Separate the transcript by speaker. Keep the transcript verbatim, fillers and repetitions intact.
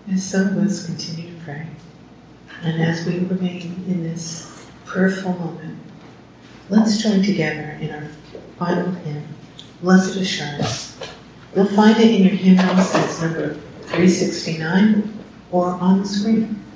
Speaker 1: And so let's continue to pray. And as we remain in this prayerful moment, let's join together in our final hymn, Blessed Assurance. You'll find it in your hymn notes as number three sixty-nine or on the screen.